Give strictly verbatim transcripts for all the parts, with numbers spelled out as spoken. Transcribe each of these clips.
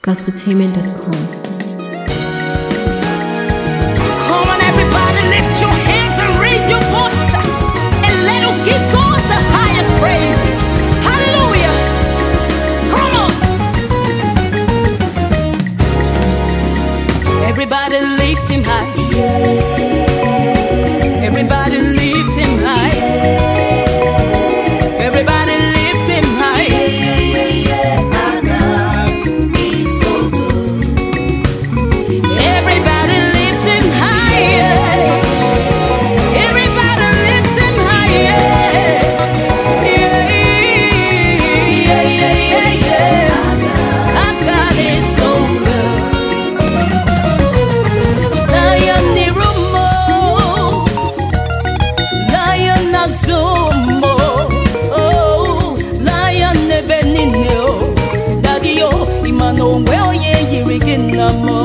gospeltainment dot com. Come on, everybody, lift your hands and raise your voice, and let us give God the highest praise. Hallelujah. Come on. Everybody lift him high. Everybody lift him high. Everybody lift him high. Our God is so good. Everybody lift him high. Everybody lift him high. Yeah, yeah, yeah, yeah, yeah. Our God is so good. Lion Irumo, Lion Azumo, oh, Lion Ebenino, Dagio, Imano, well, yeah, Yiriginamo.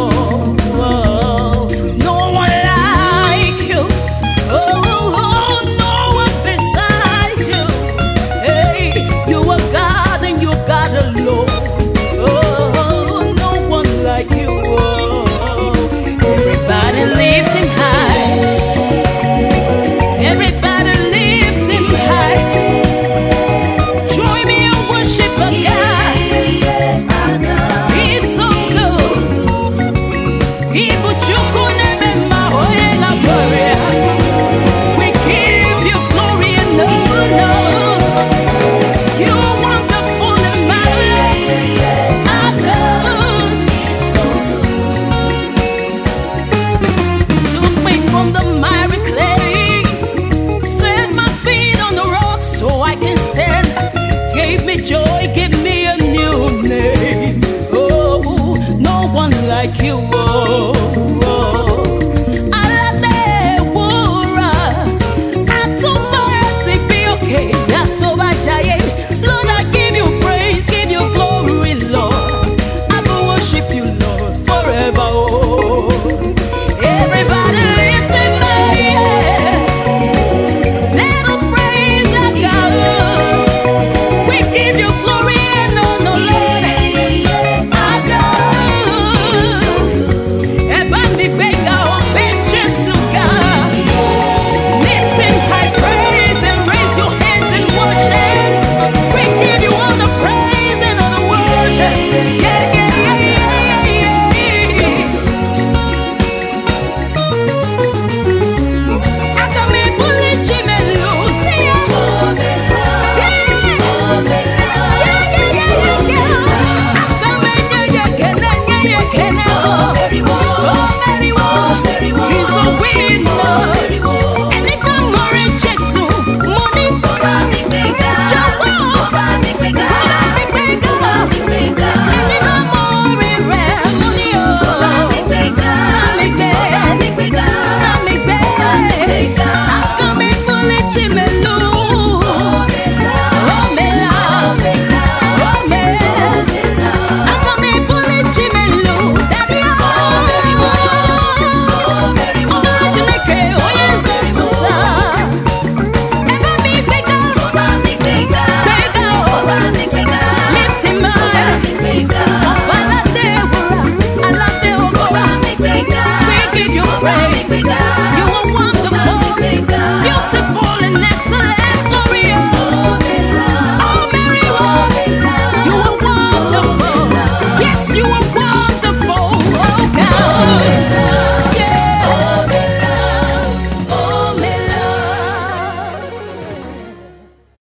No one like you, oh, no one beside you. Hey, you are God and you God alone. Oh, no one like you. Oh, everybody lift him high. Everybody lift him high. Join me and worship a God. He's so good. He put you on my way, la gloria. We give you glory and honor. You are wonderful and marvelous. Our God is so good. Took me from the miry clay, set my feet on the rock so I can stand. Gave me joy, give me a new name. Oh, no one like you.